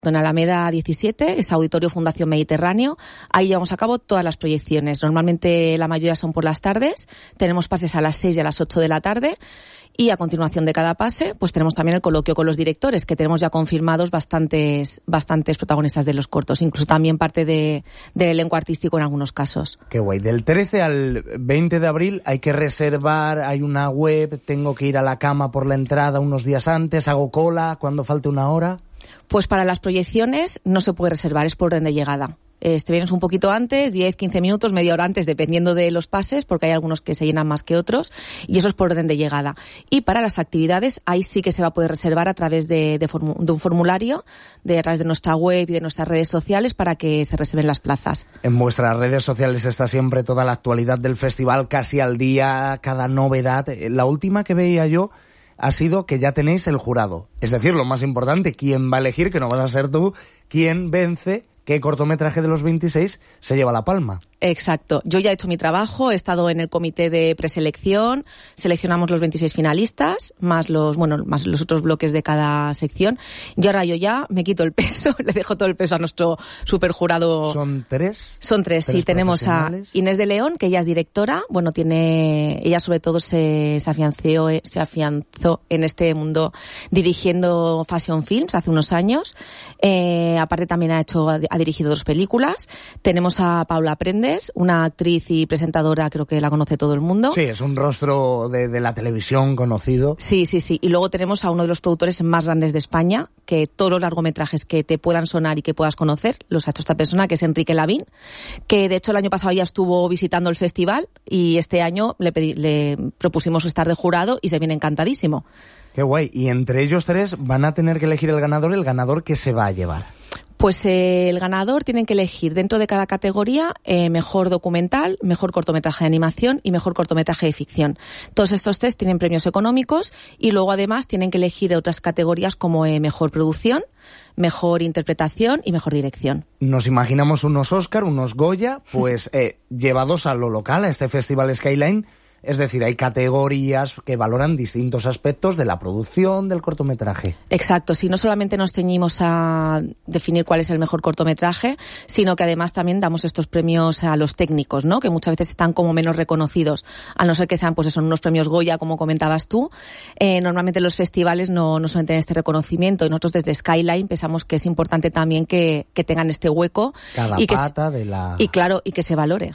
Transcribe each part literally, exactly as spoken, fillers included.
En Alameda diecisiete, es Auditorio Fundación Mediterráneo. Ahí llevamos a cabo todas las proyecciones. Normalmente la mayoría son por las tardes. Tenemos pases a las seis y a las ocho de la tarde. Y a continuación de cada pase, pues tenemos también el coloquio con los directores, que tenemos ya confirmados bastantes bastantes protagonistas de los cortos, incluso también parte de, del elenco artístico en algunos casos. Qué guay. Del trece al veinte de abril hay que reservar, hay una web, tengo que ir a la cama por la entrada unos días antes, hago cola cuando falte una hora. Pues para las proyecciones no se puede reservar, es por orden de llegada. Este vienes un poquito antes, diez, quince minutos, media hora antes, dependiendo de los pases, porque hay algunos que se llenan más que otros, y eso es por orden de llegada. Y para las actividades, ahí sí que se va a poder reservar a través de, de, formu- de un formulario, de, a través de nuestra web y de nuestras redes sociales, para que se reserven las plazas. En vuestras redes sociales está siempre toda la actualidad del festival, casi al día, cada novedad. La última que veía yo ha sido que ya tenéis el jurado. Es decir, lo más importante, quién va a elegir, que no vas a ser tú, quién vence, qué cortometraje de los veintiséis se lleva la palma. Exacto. Yo ya he hecho mi trabajo, he estado en el comité de preselección, seleccionamos los veintiséis finalistas, más los, bueno, más los otros bloques de cada sección, y ahora yo ya me quito el peso, le dejo todo el peso a nuestro superjurado. ¿Son tres? Son tres, ¿Tres sí. Tenemos a Inés de León, que ella es directora, bueno, tiene, ella sobre todo se, se afianzó, se afianzó en este mundo dirigiendo Fashion Films hace unos años, eh, aparte también ha hecho, ha dirigido dos películas. Tenemos a Paula Prendes, una actriz y presentadora, creo que la conoce todo el mundo. Sí, es un rostro de, de la televisión conocido. Sí, sí, sí. Y luego tenemos a uno de los productores más grandes de España, que todos los largometrajes que te puedan sonar y que puedas conocer, los ha hecho esta persona, que es Enrique Lavín, que de hecho el año pasado ya estuvo visitando el festival y este año le, pedí, le propusimos estar de jurado y se viene encantadísimo. Qué guay. Y entre ellos tres van a tener que elegir el ganador, el ganador que se va a llevar. Pues eh, el ganador tienen que elegir dentro de cada categoría eh, mejor documental, mejor cortometraje de animación y mejor cortometraje de ficción. Todos estos tres tienen premios económicos y luego además tienen que elegir otras categorías como eh, mejor producción, mejor interpretación y mejor dirección. Nos imaginamos unos Oscar, unos Goya, pues eh, llevados a lo local, a este Festival Skyline. Es decir, hay categorías que valoran distintos aspectos de la producción del cortometraje. Exacto, sí, no solamente nos ceñimos a definir cuál es el mejor cortometraje, sino que además también damos estos premios a los técnicos, ¿no? Que muchas veces están como menos reconocidos, a no ser que sean, pues eso, unos premios Goya, como comentabas tú. Eh, normalmente los festivales no, no suelen tener este reconocimiento y nosotros desde Skyline pensamos que es importante también que, que tengan este hueco. Cada y que pata de la... Y claro, y que se valore.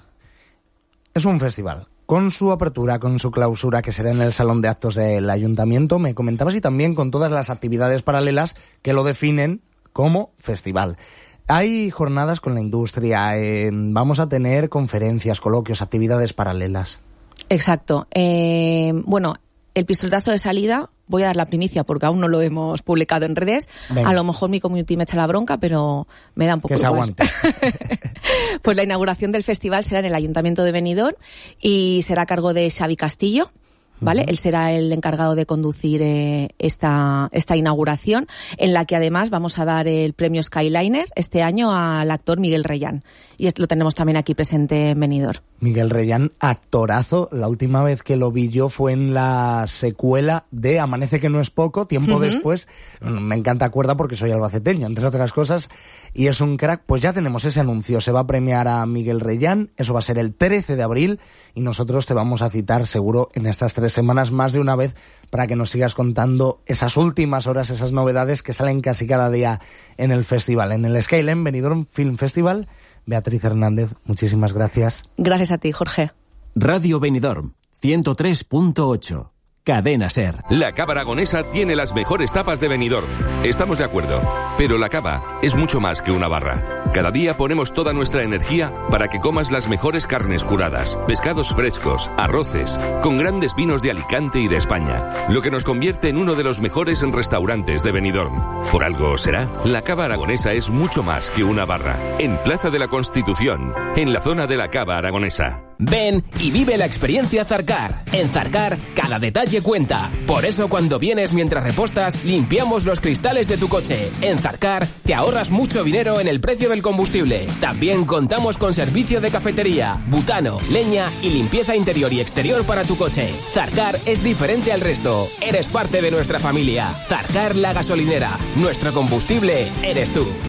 Es un festival. Con su apertura, con su clausura, que será en el Salón de Actos del Ayuntamiento, me comentabas, y también con todas las actividades paralelas que lo definen como festival. Hay jornadas con la industria, eh, vamos a tener conferencias, coloquios, actividades paralelas. Exacto. Eh, bueno, el pistoletazo de salida, voy a dar la primicia porque aún no lo hemos publicado en redes. Venga. A lo mejor mi community me echa la bronca, pero me da un poco que se igual. aguante. Pues la inauguración del festival será en el Ayuntamiento de Benidorm y será a cargo de Xavi Castillo. ¿Vale? Uh-huh. Él será el encargado de conducir eh, esta esta inauguración, en la que además vamos a dar el premio Skyliner este año al actor Miguel Reyán. Y esto lo tenemos también aquí presente en Benidorm. Miguel Reyán, actorazo. La última vez que lo vi yo fue en la secuela de Amanece que no es poco, tiempo uh-huh. después. Me encanta Cuerda porque soy albaceteño, entre otras cosas. Y es un crack. Pues ya tenemos ese anuncio. Se va a premiar a Miguel Reyán. Eso va a ser el trece de abril. Y nosotros te vamos a citar seguro en estas tres semanas más de una vez para que nos sigas contando esas últimas horas, esas novedades que salen casi cada día en el festival. En el Skyline Benidorm Film Festival. Beatriz Hernández, muchísimas gracias. Gracias a ti, Jorge. Radio Benidorm, ciento tres punto ocho. Cadena SER. La Cava Aragonesa tiene las mejores tapas de Benidorm. Estamos de acuerdo. Pero la cava es mucho más que una barra. Cada día ponemos toda nuestra energía para que comas las mejores carnes curadas, pescados frescos, arroces, con grandes vinos de Alicante y de España. Lo que nos convierte en uno de los mejores restaurantes de Benidorm. Por algo será. La Cava Aragonesa es mucho más que una barra. En Plaza de la Constitución, en la zona de la Cava Aragonesa. Ven y vive la experiencia Zarcar. En Zarcar, cada detalle cuenta. Por eso cuando vienes mientras repostas, limpiamos los cristales de tu coche. En Zarcar, te ahorras mucho dinero en el precio del combustible. También contamos con servicio de cafetería, butano, leña y limpieza interior y exterior para tu coche. Zarcar es diferente al resto. Eres parte de nuestra familia. Zarcar la gasolinera. Nuestro combustible eres tú.